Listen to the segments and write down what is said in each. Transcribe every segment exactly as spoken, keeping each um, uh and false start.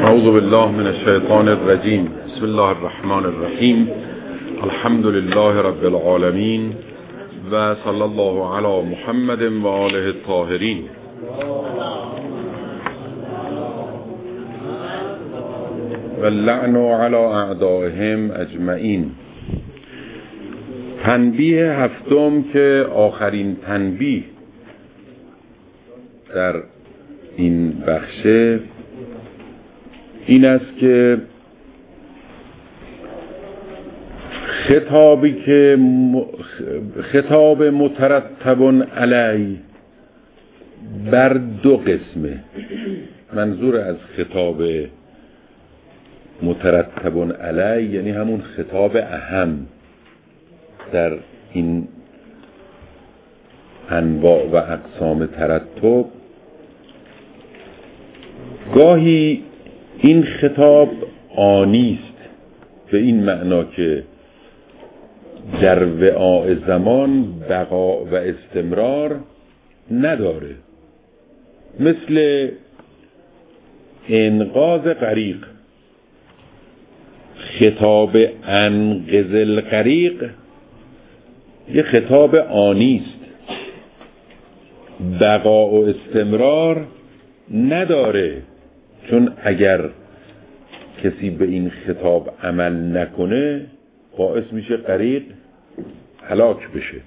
اعوذ بالله من الشیطان الرجیم. بسم الله الرحمن الرحیم. الحمد لله رب العالمین و صلی الله علی محمد و آله الطاهرین. و اللعن علی اعدائهم اجمعین. تنبیه هفتم که آخرین تنبیه در این بخشه این است که خطابی که خطاب مترتب علی بر دو قسمه. منظور از خطاب مترتب علی یعنی همون خطاب اهم در این انواع و اقسام ترتب. گاهی این خطاب آنیست به این معنا که در وعاء زمان بقا و استمرار نداره، مثل انقاذ غریق. خطاب انقذ الغریق یه خطاب آنیست، بقا و استمرار نداره، چون اگر کسی به این خطاب عمل نکنه باعث میشه غریق هلاک بشه،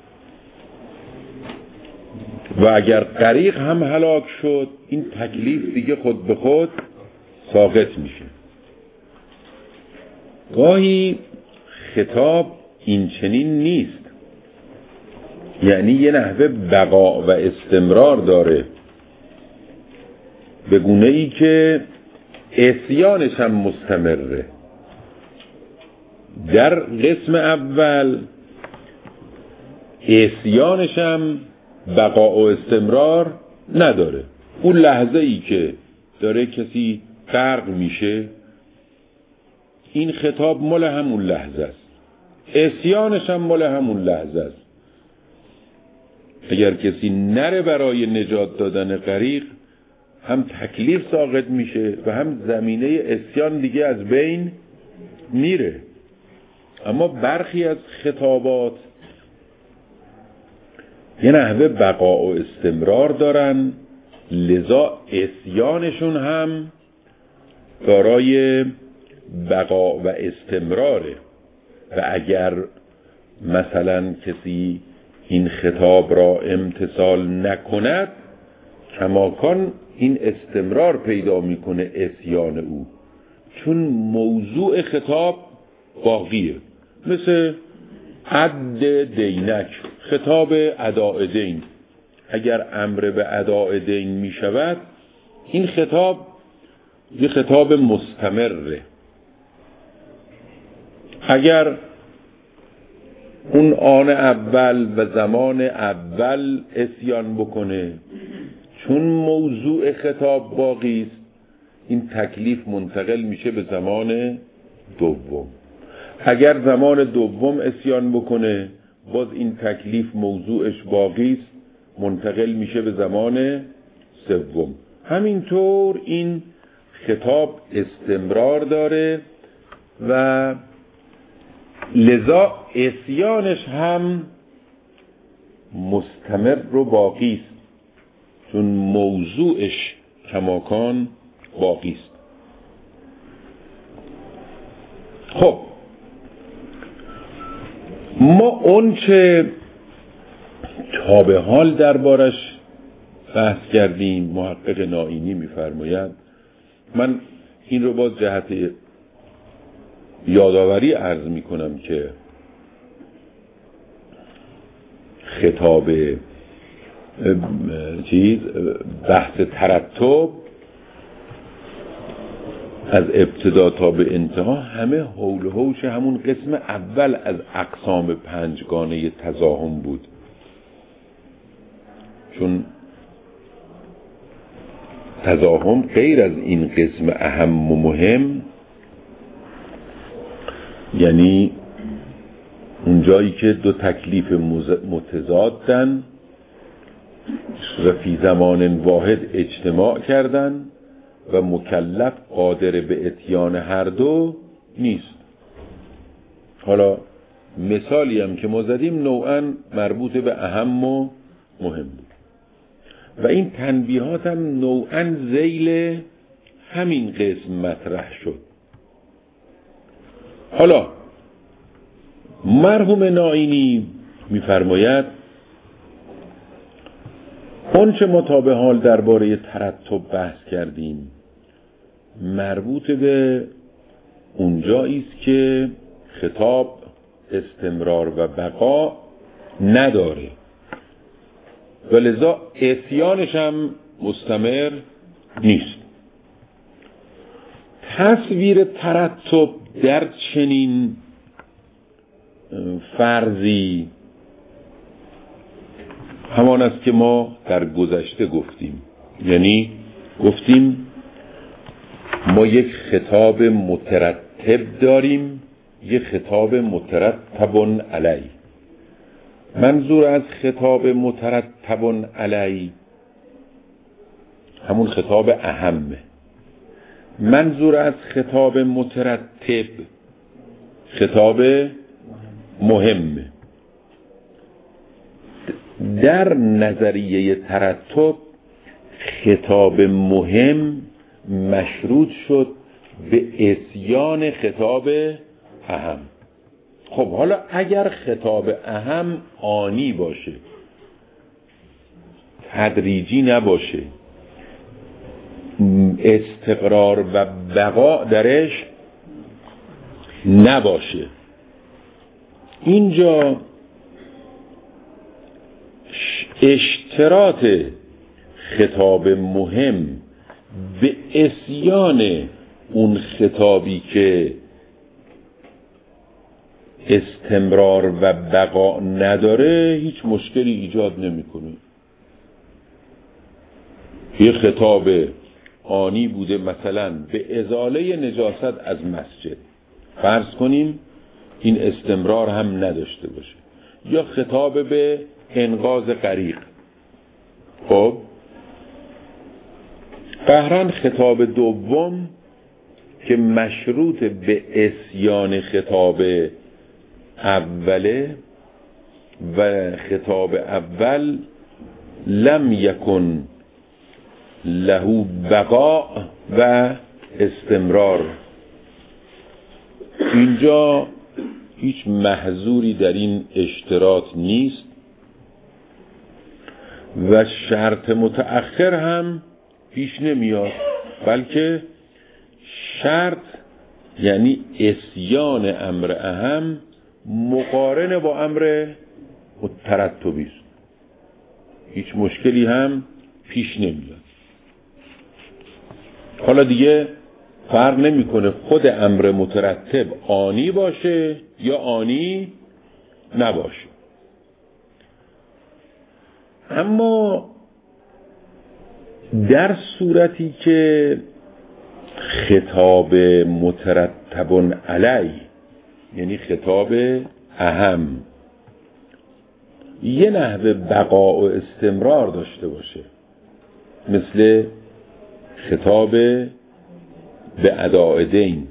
و اگر غریق هم هلاک شد این تکلیف دیگه خود به خود ساقط میشه. گاهی خطاب این چنین نیست، یعنی یه نحوه بقا و استمرار داره، به گونه ای که عصیانش هم مستمره. در قسم اول عصیانش هم بقا و استمرار نداره. اون لحظه ای که داره کسی غرق میشه این خطاب مال همون لحظه است، عصیانش هم مال همون لحظه است. اگر کسی نره برای نجات دادن غریق هم تکلیف ساقط میشه و هم زمینه عصیان دیگه از بین میره. اما برخی از خطابات یه نحوه بقا و استمرار دارن، لذا عصیانشون هم دارای بقا و استمراره. و اگر مثلا کسی این خطاب را امتثال نکند کماکان این استمرار پیدا میکنه عصیان او، چون موضوع خطاب باقیه. مثل عد دینک، خطاب اداء دین. اگر امر به اداء دین میشود این خطاب یه خطاب مستمره. اگر اون آن اول و زمان اول عصیان بکنه چون موضوع خطاب باقی است این تکلیف منتقل میشه به زمان دوم. اگر زمان دوم عصیان بکنه باز این تکلیف موضوعش باقی است منتقل میشه به زمان سوم. همینطور این خطاب استمرار داره و لذا عصیانش هم مستمر و باقی است، چون موضوعش کماکان باقی است. خب ما اون چه تا به حال دربارش بحث کردیم محقق نائینی میفرماید، من این رو باز جهت یادآوری عرض میکنم که خطاب چیز بحث ترتب از ابتدا تا به انتها همه حول و حوش همون قسم اول از اقسام پنجگانه تزاحم بود، چون تزاحم غیر از این قسم اهم و مهم، یعنی اون جایی که دو تکلیف متضادن و فی زمان واحد اجتماع کردن و مکلف قادر به اتیان هر دو نیست. حالا مثالی هم که ما زدیم نوعاً مربوط به اهم و مهم بود و این تنبیهات هم نوعاً ذیل همین قسم مطرح شد. حالا مرحوم نائینی می‌فرماید اون چه ما تا به حال درباره ترتب بحث کردیم مربوط به اونجایی است که خطاب استمرار و بقا نداره و لذا اتیانش هم مستمر نیست. تصویر ترتب در چنین فرضی همان است که ما در گذشته گفتیم، یعنی گفتیم ما یک خطاب مترتب داریم، یک خطاب مترتب علی. منظور از خطاب مترتب علی همون خطاب اهمه. منظور از خطاب مترتب خطاب مهمه. در نظریه ترتب خطاب مهم مشروط شد به اتیان خطاب اهم. خب حالا اگر خطاب اهم آنی باشه، تدریجی نباشه، استقرار و بقا درش نباشه، اینجا اشتراط خطاب مهم به اسیان اون خطابی که استمرار و بقا نداره هیچ مشکلی ایجاد نمیکنه. یه خطاب آنی بوده مثلا به ازاله نجاست از مسجد، فرض کنیم این استمرار هم نداشته باشه، یا خطاب به انقاذ غریق. خب قهرن خطاب دوم که مشروط به اسیان خطاب اوله و خطاب اول لم یکن له بقا و استمرار، اینجا هیچ محظوری در این اشتراط نیست و شرط متأخر هم پیش نمیاد، بلکه شرط یعنی اسیان امر اهم مقارن با امر ترتبی است، هیچ مشکلی هم پیش نمیاد. حالا دیگه فرق نمیکنه خود امر مترتب آنی باشه یا آنی نباشه. اما در صورتی که خطاب مترتب علی یعنی خطاب اهم یه نحوه بقا و استمرار داشته باشه، مثل خطاب به اداء دین،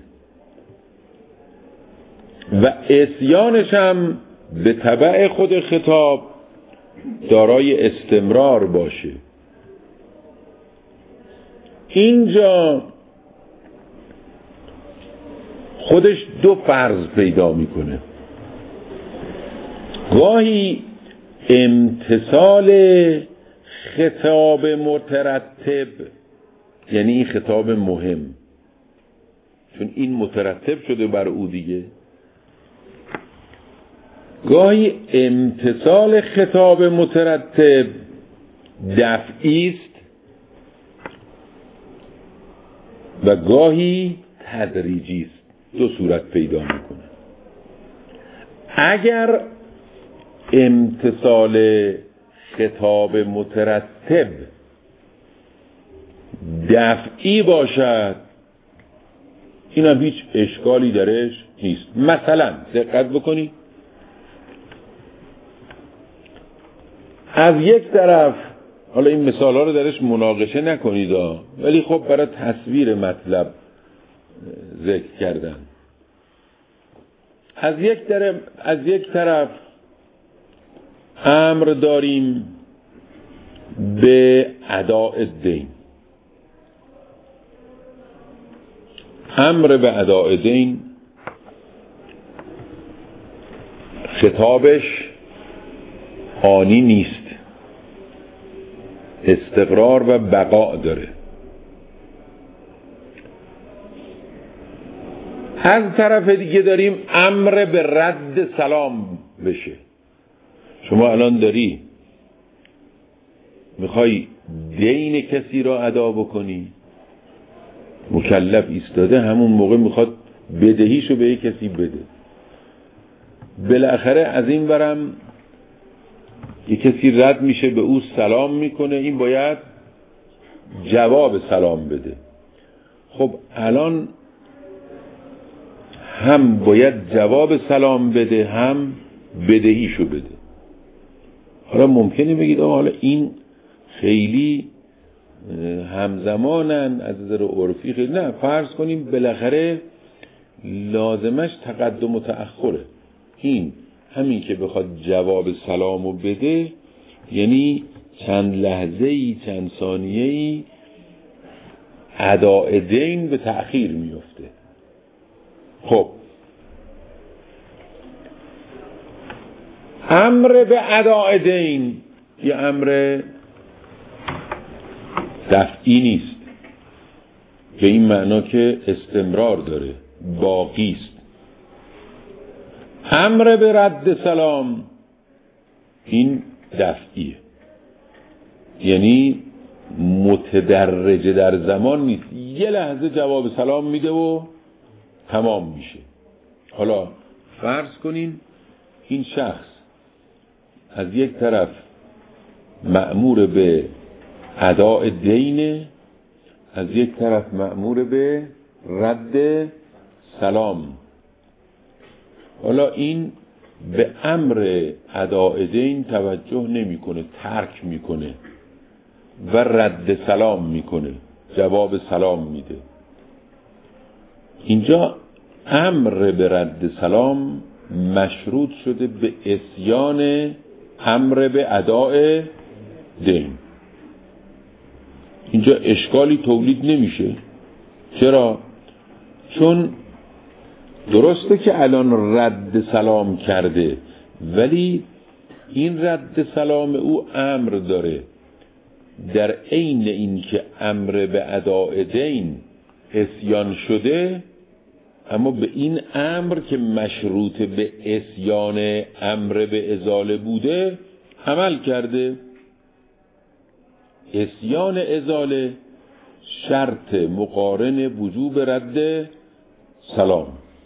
و اسیانش هم به تبع خود خطاب دارای استمرار باشه، اینجا خودش دو فرض پیدا میکنه. گاهی امتثال خطاب مترتب یعنی این خطاب مهم، چون این مترتب شده بر او دیگه، گاهی امتثال خطاب مترتب دفعی است و گاهی تدریجی است. دو صورت پیدا میکنه. اگر امتثال خطاب مترتب دفعی باشد این هم هیچ اشکالی درش نیست. مثلا دقت بکنی، از یک طرف حالا این مثال ها رو درش مناقشه نکنید ها، ولی خب برای تصویر مطلب ذکر کردن. از یک طرف از یک طرف امر داریم به اداء دین، امر به اداء دین خطابش آنی نیست، استقرار و بقا داره. از طرف دیگه داریم امر به رد سلام بشه. شما الان داری میخوای دین کسی را ادا بکنی، مکلف ایستاده همون موقع میخواد بدهیشو به یک کسی بده، بالاخره از این برم یک کسی رد میشه، به او سلام میکنه، این باید جواب سلام بده. خب الان هم باید جواب سلام بده، هم بدهیشو بده. حالا ممکنه بگید آه حالا این خیلی همزمانن از نظر عرفی، خیلی نه، فرض کنیم بالاخره لازمش تقدم و تأخره. این همین که بخواد جواب سلامو بده یعنی چند لحظه‌ای چند ثانیه‌ای اداء دین به تأخیر میفته. خب امر به اداء دین یه امر دفعی نیست، به این معنا که استمرار داره، باقی است. امر به رد سلام این دفعیه، یعنی متدرجه در زمان نیست، یه لحظه جواب سلام میده و تمام میشه. حالا فرض کنین این شخص از یک طرف مأمور به اداء دینه، از یک طرف مأمور به رد سلام. حالا این به امر اداء دین توجه نمیکنه، ترک میکنه و رد سلام میکنه، جواب سلام میده. اینجا امر به رد سلام مشروط شده به عصیان امر به اداء دین. اینجا اشکالی تولید نمیشه. چرا؟ چون درسته که الان رد سلام کرده، ولی این رد سلام او امر داره. در عین این که امر به اداء دین عصیان شده، اما به این امر که مشروط به عصیان امر به ازاله بوده عمل کرده. عصیان ازاله شرط مقارن وجوب رد سلام.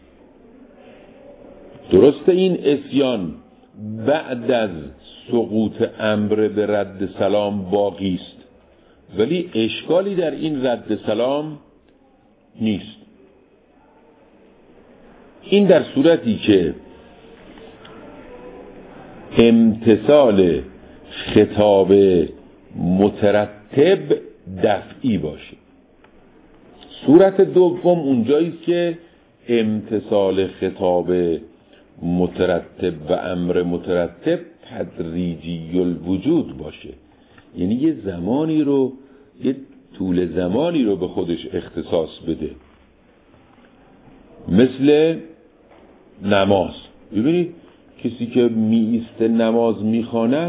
درسته این عصیان بعد از سقوط امر به رد سلام باقی است، ولی اشکالی در این رد سلام نیست. این در صورتی که امتثال خطاب مترتب دفعی باشه. صورت دوم اونجایی است که امتثال خطاب مترتب و امر مترتب تدریجی الوجود باشه، یعنی یه زمانی رو، یه طول زمانی رو به خودش اختصاص بده. مثل نماز. ببینید کسی که می ایسته نماز می خواند،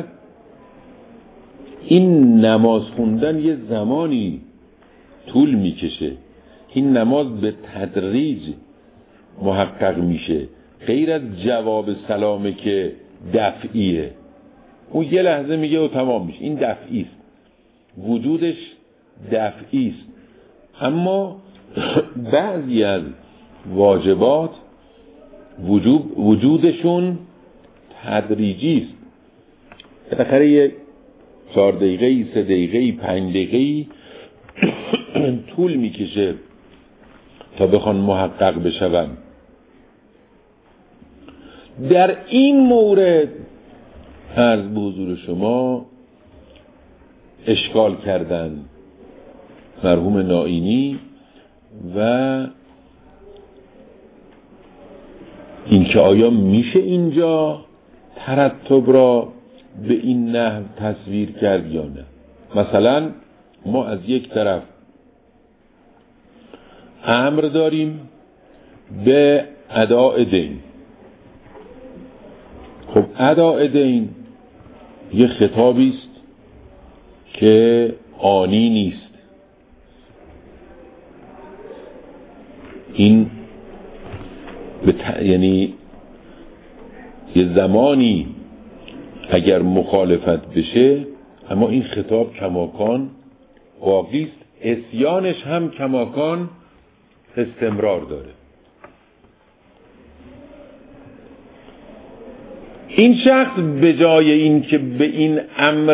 این نماز خوندن یه زمانی طول می کشه. این نماز به تدریج محقق میشه، غیر از جواب سلامه که دفعیه. اون یه لحظه میگه و تمام میشه، این دفعی است، وجودش دفعی است. اما بعضی از واجبات وجوب وجودشون تدریجی است. بالاخره یه چهار دقیقه، سه دقیقه، پنج دقیقه طول میکشه تا بخوان محقق بشون. در این مورد عرض به حضور شما اشکال کردن مرحوم نائینی و اینکه آیا میشه اینجا ترتب را به این نحو تصویر کرد یا نه. مثلا ما از یک طرف امر داریم به اداء دین. خب اداء دین یه خطابی است که آنی نیست. این ت... یعنی یه زمانی اگر مخالفت بشه، اما این خطاب کماکان باقی است، عصیانش هم کماکان استمرار داره. این شخص به جای این که به این امر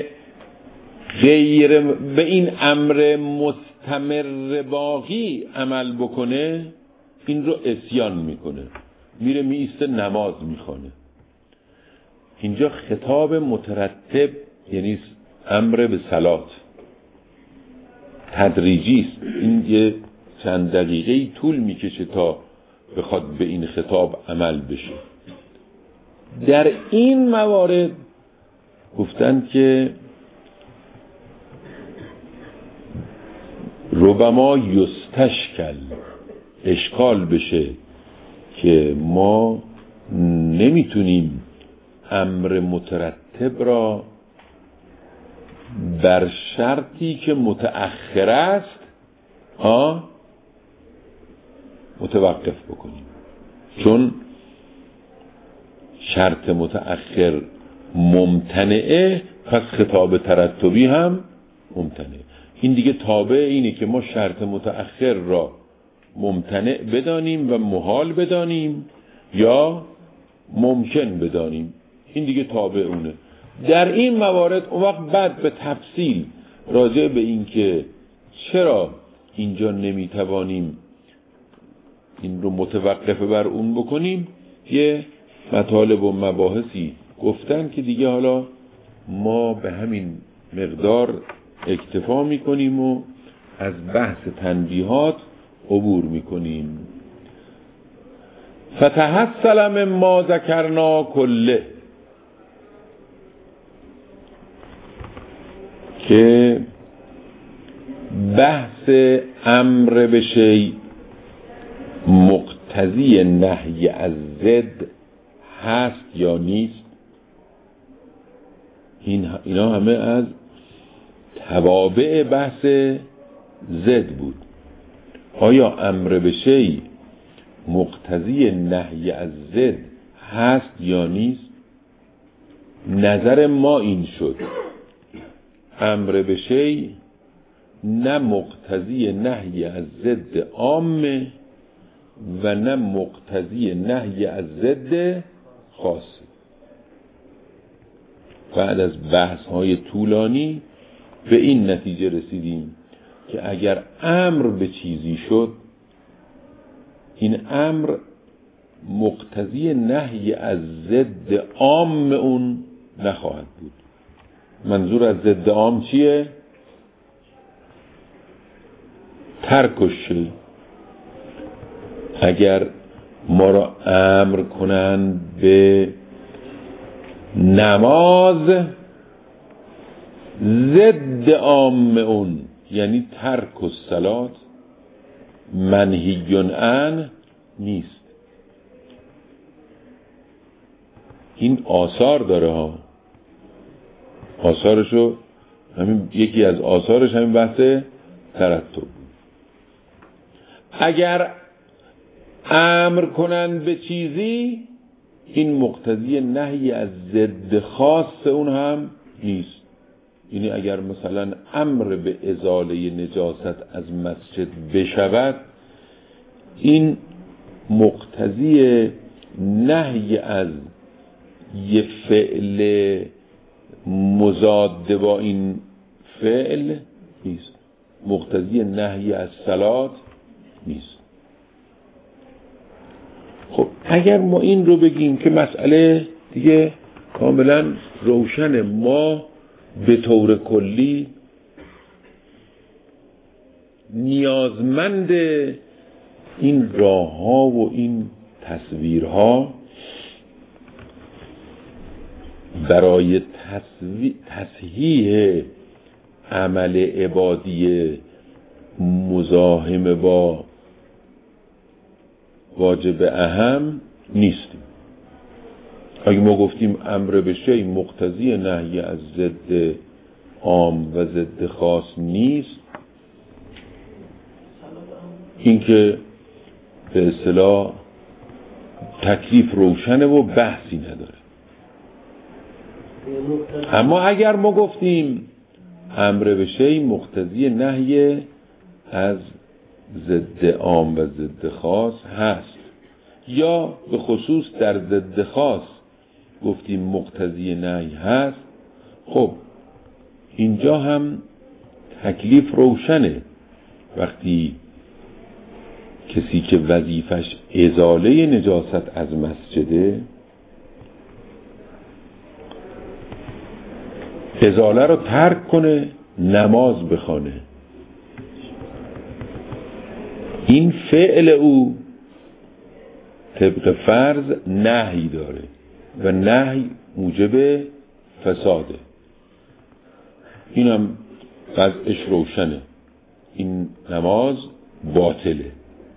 غیر به این امر مستمر باقی عمل بکنه، این رو عصیان میکنه، میره میسته نماز میخونه. اینجا خطاب مترتب یعنی امر به صلات تدریجی است. این یه چند دقیقه طول میکشه تا بخواد به این خطاب عمل بشه. در این موارد گفتند که ربما یستشکل، اشکال بشه که ما نمیتونیم امر مترتب را بر شرطی که متأخر است ها متوقف بکنیم، چون شرط متأخر ممتنعه، پس خطاب ترتبی هم ممتنعه. این دیگه تابع اینه که ما شرط متأخر را ممتنع بدانیم و محال بدانیم یا ممکن بدانیم. این دیگه تابع اونه. در این موارد اون وقت بعد به تفصیل راجع به این که چرا اینجا نمیتوانیم این رو متوقف بر اون بکنیم، یه مطالب و مباحثی گفتن که دیگه حالا ما به همین مقدار اکتفا میکنیم و از بحث تنبیهات عبور میکنیم. فتحصل من ما ذکرنا کله، که بحث امر به شیء مقتضی نهی از ضد هست یا نیست. این اینا همه از توابع بحث ضد بود. آیا امر به شیء مقتضی نهی از ضد هست یا نیست؟ نظر ما این شد امر به شیء نه مقتضی نهی از ضد عامه و نه مقتضی نهی از ضد خاصه. بعد از بحث های طولانی به این نتیجه رسیدیم که اگر امر به چیزی شد، این امر مقتضی نهی از ضد عام اون نخواهد بود. منظور از ضد عام چیه؟ ترکش. اگر ما را امر کنند به نماز، ضد عام اون یعنی ترک الصلات منهی عن نیست. این آثار داره ها. آثارشو همین یکی از آثارش همین بحث ترتب بود. اگر امر کنند به چیزی، این مقتضی نهی از ضد خاص اون هم نیست. یعنی اگر مثلا امر به ازاله نجاست از مسجد بشود، این مقتضی نهی از یه فعل مضاد با این فعل نیست. مقتضی نهی از صلات نیست. خب اگر ما این رو بگیم که مسئله دیگه کاملا روشن، ما به طور کلی نیازمند این راه ها و این تصویرها برای تصحیح عمل عبادی مزاحم با واجب اهم نیستیم. اگه ما گفتیم امر به شیء مقتضی نهی از ضد عام و ضد خاص نیست، این که به اصطلاح تکلیف روشنه و بحثی نداره. اما اگر ما گفتیم امر به شیء مقتضی نهی از ضد عام و ضد خاص هست، یا به خصوص در ضد خاص گفتیم مقتضی نهی هست، خب اینجا هم تکلیف روشنه. وقتی کسی که وظیفش ازاله نجاست از مسجده، ازاله رو ترک کنه، نماز بخونه، این فعل او طبق فرض نهی داره و نهی موجب فساده. اینم وضعش روشنه، این نماز باطله.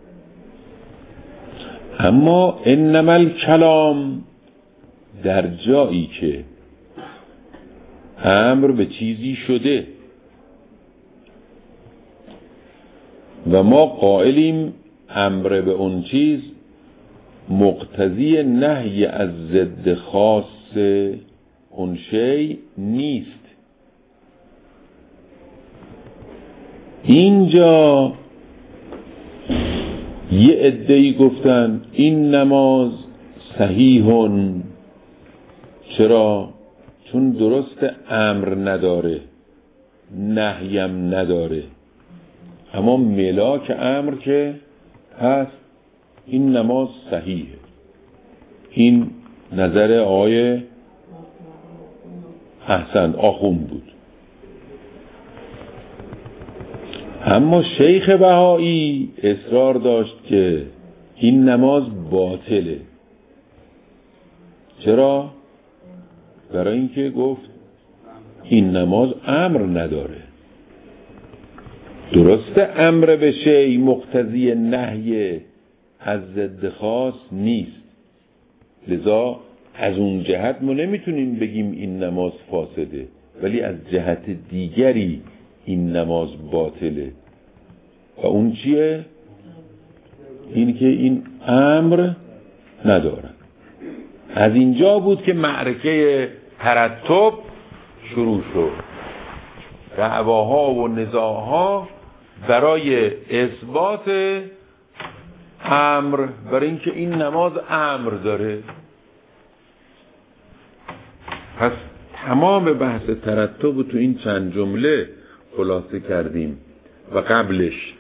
اما انما الکلام در جایی که امر به چیزی شده و ما قائلیم امر به اون چیز مقتضی نهی از ضد خاص اون شی نیست، اینجا یه عده‌ای گفتن این نماز صحیحون. چرا؟ چون درست امر نداره، نهیم نداره، اما ملاک امر که هست، این نماز صحیحه. این نظر آقای احسن آخوند بود. اما شیخ بهایی اصرار داشت که این نماز باطله. چرا؟ برای اینکه گفت این نماز امر نداره. درسته امر به شیء مقتضی نهی از ضد خاص نیست، لذا از اون جهت ما نمیتونیم بگیم این نماز فاسده، ولی از جهت دیگری این نماز باطله. و اون چیه؟ این که این امر نداره. از اینجا بود که معرکه ترتب شروع شد، دعواها و نزاعها برای اثبات امر، برای اینکه این نماز امر داره. پس تمام بحث ترتب تو این چند جمله خلاصه کردیم و قبلش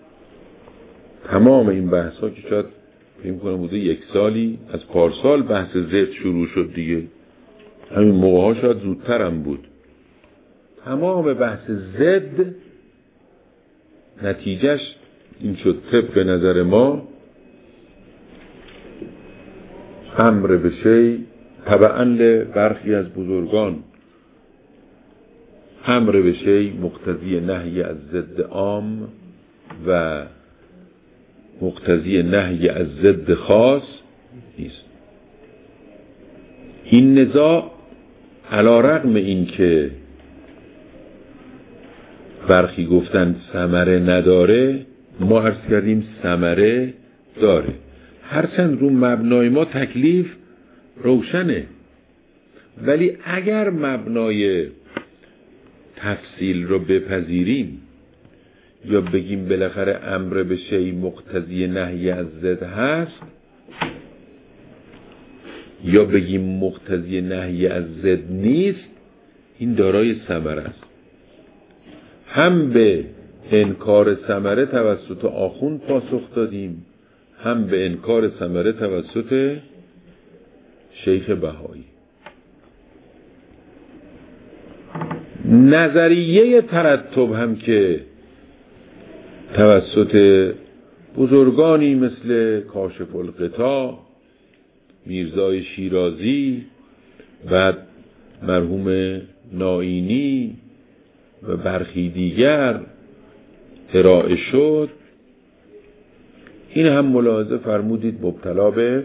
تمام این بحث ها که شاید فکر کنم بوده یک سالی، از پارسال بحث ضد شروع شد دیگه، همین موقع ها شاید زودتر هم بود. تمام بحث ضد نتیجهش این شد طبق نظر ما امر به شیء تبعاً لبرخی از بزرگان امر به شیء مقتضی نهی از ضد عام و مقتضی نهی از ضد خاص نیست. این نزاع علی رغم این که برخی گفتن ثمره نداره، ما عرض کردیم ثمره داره. هرچند رو مبنای ما تکلیف روشنه، ولی اگر مبنای تفصیل رو بپذیریم یا بگیم بالاخره امر به شیء مقتضی نهی از ضد هست، یا بگیم مقتضی نهی از ضد نیست، این دارای ثمره است. هم به انکار ثمره توسط آخوند پاسخ دادیم، هم به انکار ثمره توسط شیخ بهایی. نظریه ترتب هم که توسط بزرگانی مثل کاشف الغطا، میرزای شیرازی، بعد مرحوم نائینی و برخی دیگر ارائه شد، این هم ملاحظه فرمودید مبتلا به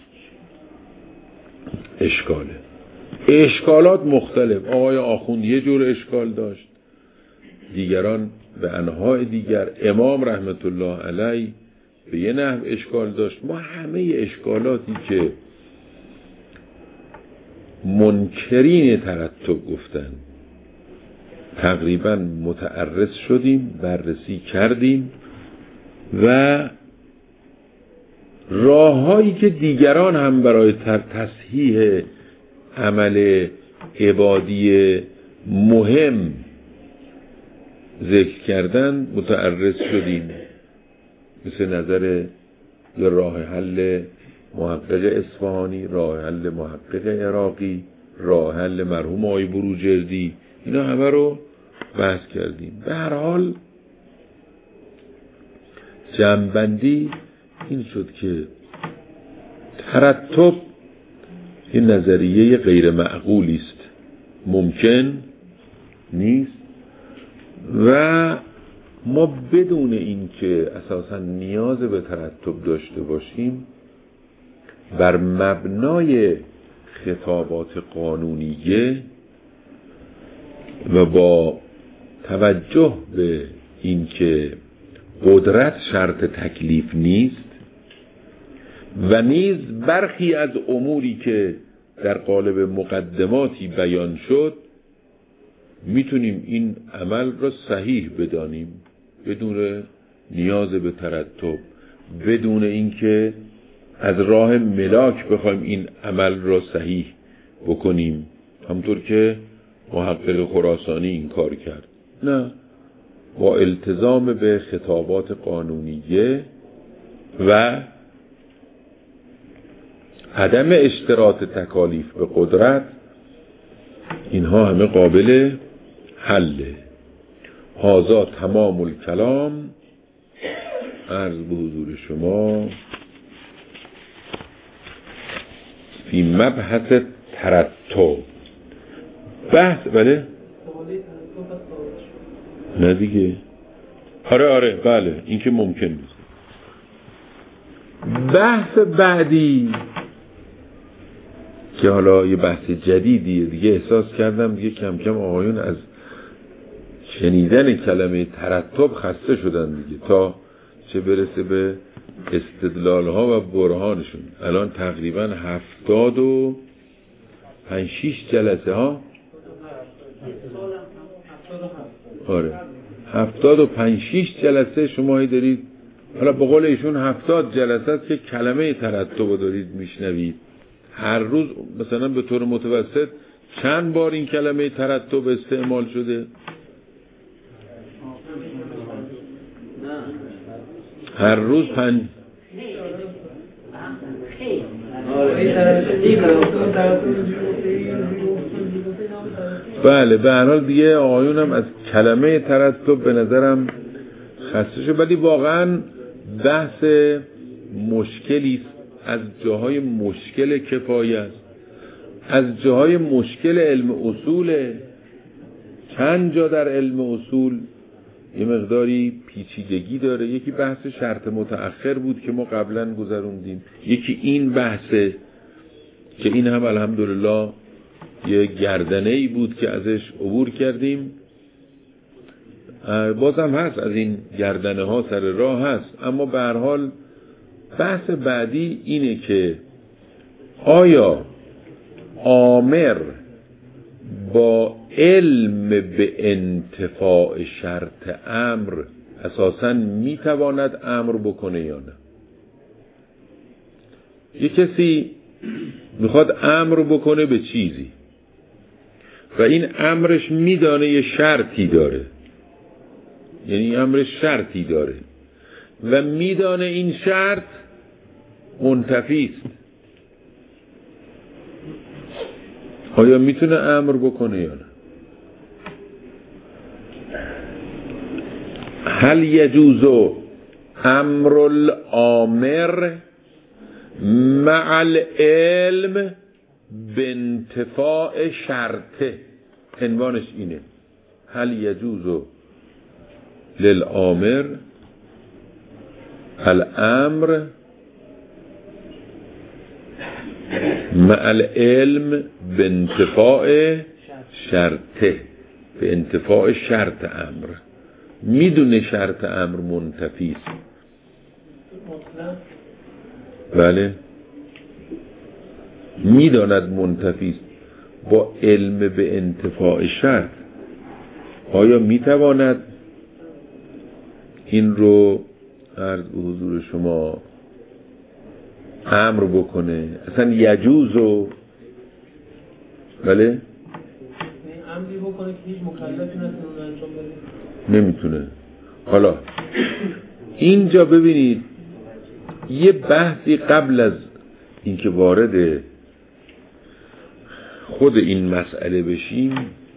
اشکاله. اشکالات مختلف، آقای آخوند یه جور اشکال داشت، دیگران به انواع دیگر، امام رحمت الله علیه به یه نحو اشکال داشت. ما همه اشکالاتی که منکرین ترتب گفتن تقریبا متعرض شدیم، بررسی کردیم و راههایی که دیگران هم برای تصحیح عمل عبادی مهم ذکر کردن متعرض شدیم، مثل نظر یا راه حل محقق اصفهانی، راه حل محقق عراقی، راه حل مرحوم آقای بروجردی، اینا همه رو بحث کردیم. به هر حال جمع‌بندی این شد که ترتب این نظریه غیر معقولی است، ممکن نیست و ما بدون این که اساساً نیاز به ترتب داشته باشیم بر مبنای خطابات قانونیه و با توجه به این که قدرت شرط تکلیف نیست و نیز برخی از اموری که در قالب مقدماتی بیان شد میتونیم این عمل را صحیح بدانیم بدون نیاز به ترتب، بدون اینکه از راه ملاک بخوایم این عمل را صحیح بکنیم همطور که محقق خراسانی این کار کرد. نه، با التزام به خطابات قانونیه و عدم اشتراط تکالیف به قدرت، اینها همه قابل حله. هذا تمام الکلام. عرض به حضور شما فی مبحث ترتب بحث. بله نه دیگه، آره آره بله این که ممکن نیست. بحث بعدی که حالا یه بحث جدیدیه دیگه، احساس کردم دیگه کم کم آقایون از شنیدن کلمه ترتب خسته شدن دیگه، تا چه برسه به استدلال ها و برهانشون. الان تقریبا هفتاد و پنج شیش جلسه ها آره هفتاد و پنج شیش جلسه شما دارید، حالا به قول ایشون هفتاد جلسه است که کلمه ترتب رو دارید میشنوید. هر روز مثلا به طور متوسط چند بار این کلمه ترتب استعمال شده؟ هر روز پنج بله. به هر حال دیگه آقایونم از کلمه ترتب به نظرم خسته شد، ولی واقعا بحث مشکلی است، از جاهای مشکل کفایه است، از جاهای مشکل علم اصول. چند جا در علم اصول یه مقداری پیچیدگی داره. یکی بحث شرط متأخر بود که ما قبلا گذروندیم، یکی این بحثه که این هم الحمدلله یه گردنه‌ای بود که ازش عبور کردیم. بازم هست از این گردنه ها سر راه هست، اما به هر حال بحث بعدی اینه که آیا آمر با علم به انتفاع شرط امر اساساً میتواند امر بکنه یا نه؟ یک کسی میخواد امر بکنه به چیزی و این امرش میدانه یه شرطی داره، یعنی امرش شرطی داره و میدانه این شرط منتفی است، آیا میتونه امر بکنه یا نه؟ هل یجوز امر الامر مع العلم بانتفاع شرطه. عنوانش اینه، هل یجوز للامر الامر مع العلم بانتفاع شرطه، به انتفاع شرط امر. میدونه شرط امر منتفیست، بله میداند منتفیست با علم به انتفاع شرط. آیا میتواند این رو عرض به حضور شما امر بکنه؟ اصلا یجوزو بله امری بکنه که هیچ مکلفی نتونه انجام بده؟ نمیتونه. حالا اینجا ببینید یه بحثی قبل از اینکه وارد خود این مسئله بشیم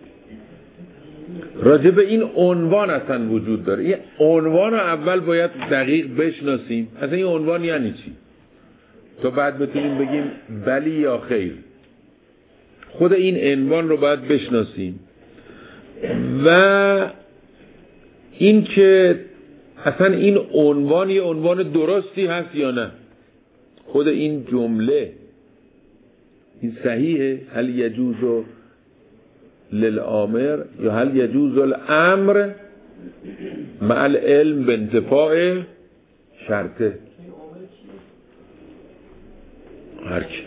راجع به این عنوان اصلا وجود داره. این عنوان رو اول باید دقیق بشناسیم. اصلا این عنوان یعنی چی تا بعد بتونیم بگیم بلی یا خیر. خود این عنوان رو باید بشناسیم و این که اصلا این عنوان یه عنوان درستی هست یا نه. خود این جمله این صحیحه؟ هل یجوز للآمر یا هل یجوز الامر مع العلم بانتفاع شرطه؟ هرچی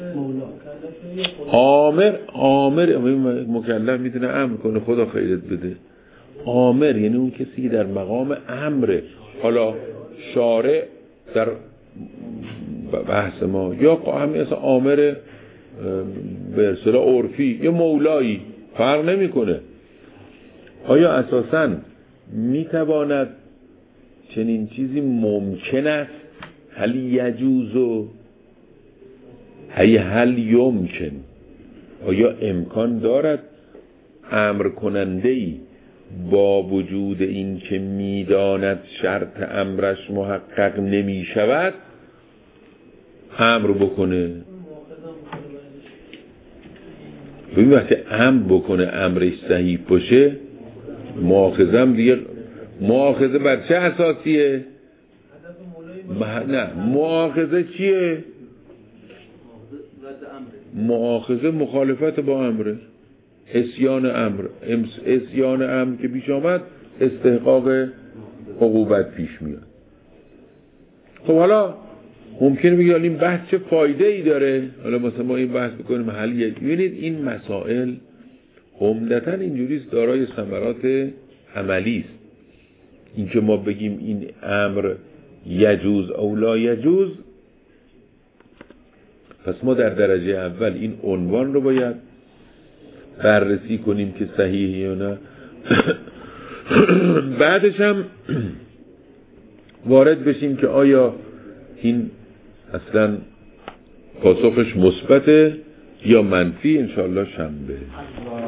آمر آمر مکلف میتونه امر کنه خدا خیرت بده. آمر یعنی اون کسی که در مقام امره. حالا شارع در بحث ما یا همین اصلا آمر به اصطلاح عرفی یا مولایی فرق نمیکنه. آیا اساساً میتواند چنین چیزی ممکن است؟ هل یجوزو هی هل یمکن، آیا امکان دارد امر کننده‌ای با وجود این که میداند شرط امرش محقق نمی شود امر بکنه؟ ببین وقتی امر بکنه امرش صحیح باشه مؤاخذم دیگه مؤاخذه بر چه اساسیه؟ نه مؤاخذه چیه؟ مؤاخذه مخالفت با امره، عصیان امر. عصیان امر که پیش آمد استحقاق عقوبت پیش میاد. خب حالا ممکنه بگید این بحث چه فایده ای داره؟ حالا مثلا ما این بحث بکنیم حل. ببینید این مسائل عمدتاً اینجوریست دارای ثمرات عملی است. این که ما بگیم این امر یجوز او لا یجوز، پس ما در درجه اول این عنوان رو باید بررسی کنیم که صحیحه یا نه. بعدش هم وارد بشیم که آیا این اصلا پاسخش مثبته یا منفی. انشاءالله شنبه